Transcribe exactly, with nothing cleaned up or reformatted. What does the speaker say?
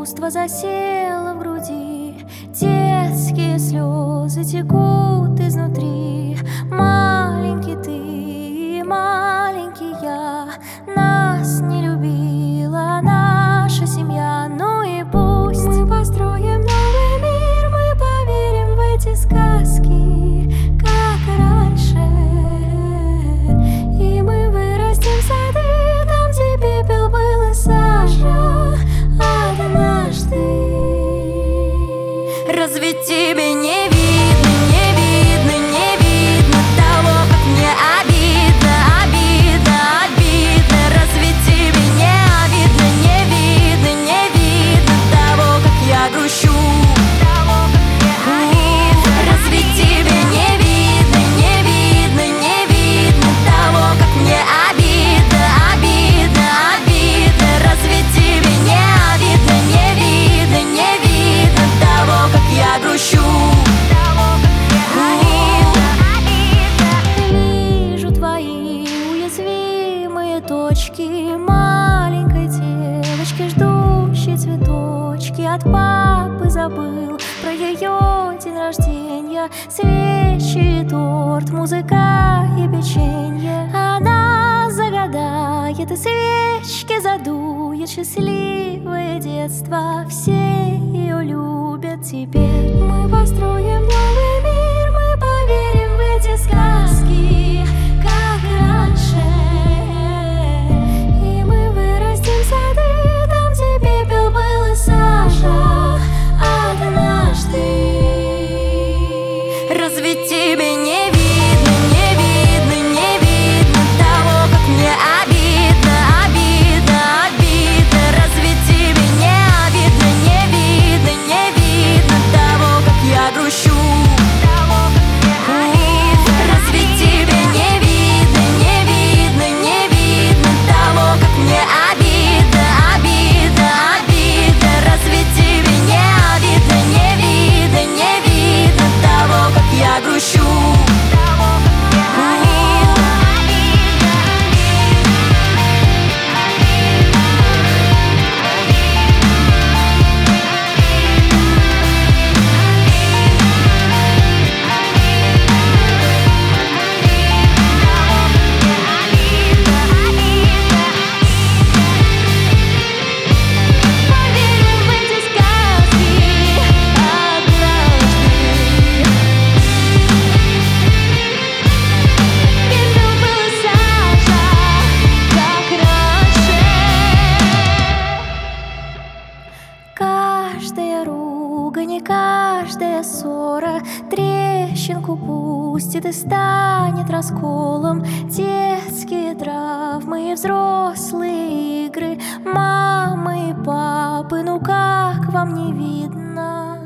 чувство засело в груди, детские слезы текут изнутри. Маленький ты, маленький я, нас не любила наша семья. Ну и пусть мы построим новый мир, мы поверим в эти сказки, как раньше. И мы вырастим сады там, где пепел был и сажа однажды. Разве тебе не видно, не видно, не видно того, как мне обидно, обидно, обидно? Разве тебе не видно, не видно, не видно того, как я грущу? Разве тебе не видно, не видно, не видно того, как мне обидно, обидно, обидно? Разве тебе не видно, не видно, не видно того, как я грущу? Вижу твои уязвимые точки маленькой девочки, ждущей цветочки. От папы забыл про ее день рождения, свечи, торт, музыка и печенье. Она загадает и свечки задует, счастливое детство, все ее любят теперь. Мы построим новый мир, мы поверим в эти сказки, как раньше. И мы вырастим сады там, где пепел был и сажа однажды. Разве тебе не видно, не видно, не видно того, как мне обидно, обидно, обидно? Разве тебе не видно, не видно, не видно того, как я грущу? Разве тебе не видно, не видно, не видно того, как мне обидно, обидно, обидно? Разве тебе не видно, не видно, не видно того, как я грущу? Каждая ругань и каждая ссора трещинку пустит и станет расколом. Детские травмы и взрослые игры, мамы и папы, ну как вам не видно?